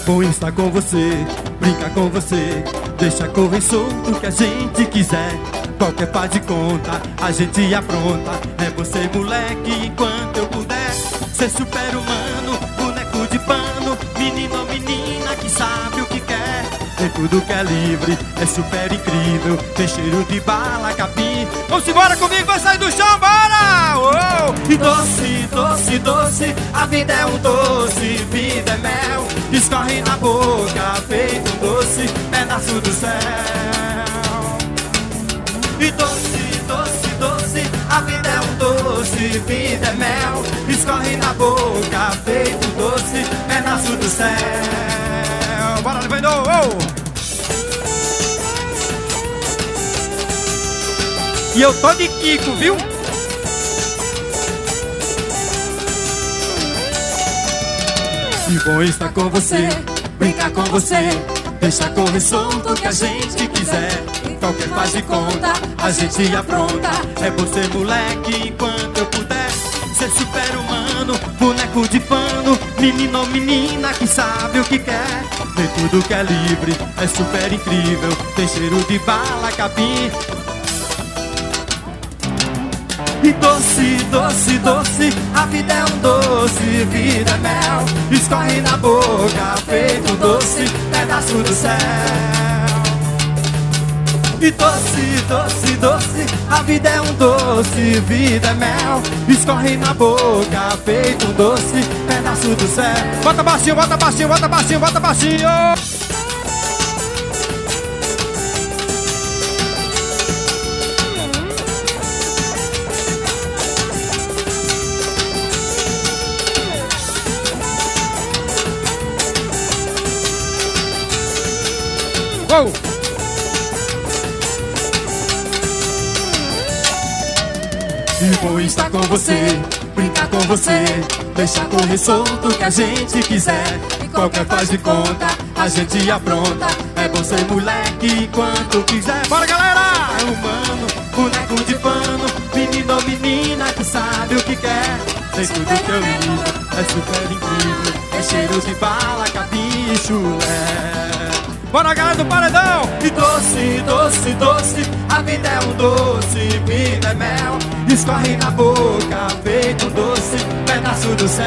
Vou estar com você, brincar com você, deixa correr solto que a gente quiser. Qualquer faz de conta, a gente apronta. É você, moleque, enquanto eu puder. Ser super-humano, boneco de pano, menino ou menina que sabe o que quer. Tem tudo que é livre, é super incrível, tem cheiro de bala, capim. Vamos embora comigo, vai sair do chão, bora! Oh! E doce, doce, doce, a vida é um doce, vida é mel, escorre na boca, feito um doce, pedaço do céu. E doce, doce, doce, a vida é um doce, vida é mel, escorre na boca, feito um doce, pedaço do céu. Bora, Livendor! Oh! E eu tô de Kiko, viu? E bom estar com você, brincar com você, deixa correr solto que a gente quiser. Qualquer faz de conta, a gente apronta. É você, moleque, enquanto eu puder. Ser super-humano, boneco de pano, menino ou menina que sabe o que quer. Tem tudo que é livre, é super incrível, tem cheiro de bala, capim. E doce, doce, doce, a vida é um doce, vida é mel, escorre na boca, feito um doce, pedaço do céu. E doce, doce, doce, a vida é um doce, vida é mel, escorre na boca, feito um doce, pedaço do céu. Bota baixinho, bota baixinho, bota baixinho, bota baixinho. Oh. E vou estar com você, brincar com você, deixa correr solto que a gente quiser. Qualquer faz de conta, a gente apronta. É você, moleque, enquanto quiser. Bora, galera! É humano, boneco de pano, menino ou menina que sabe o que quer. Tem tudo que eu ligo, é super incrível, é cheiro de bala, capim e chulé. Bora, galera do paredão! E doce, doce, doce, a vida é um doce, vida é mel, escorre na boca, feito um doce, pedaço do céu.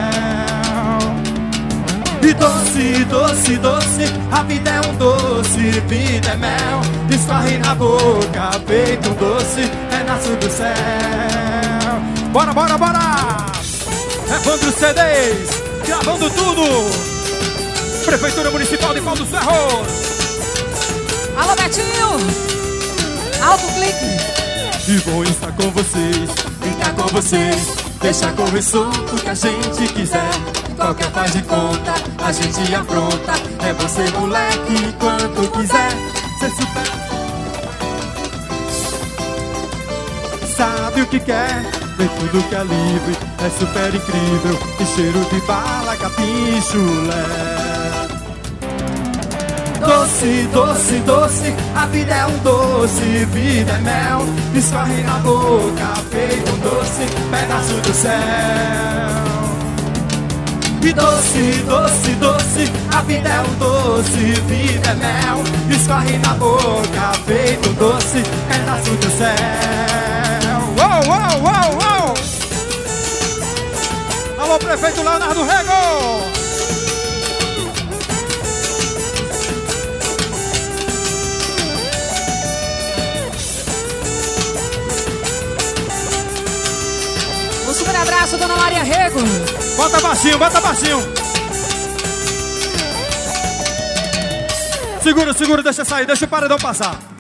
E doce, doce, doce, a vida é um doce, vida é mel, escorre na boca, feito um doce, pedaço do céu. Bora, bora, bora! Evandro CDs, gravando tudo! Prefeitura Municipal de Pau dos Ferros. Alô, Betinho! Alto clique! E vou estar com vocês, brincar com vocês, deixa correr solto que a gente quiser. Qualquer faz de conta, a gente apronta. É você, moleque, enquanto quiser. Ser super... sabe o que quer, vem tudo que é livre, é super incrível, e cheiro de bala, capim e chulé. Doce, doce, doce, a vida é um doce, vida é mel, escorre na boca, feito um doce, pedaço do céu. E doce, doce, doce, a vida é um doce, vida é mel, escorre na boca, feito um doce, pedaço do céu. Uou, uou, uou, uou! Alô, prefeito Leonardo Rego! Um super abraço, dona Maria Rego. Bota baixinho, bota baixinho. Segura, segura, deixa sair, deixa o paredão passar.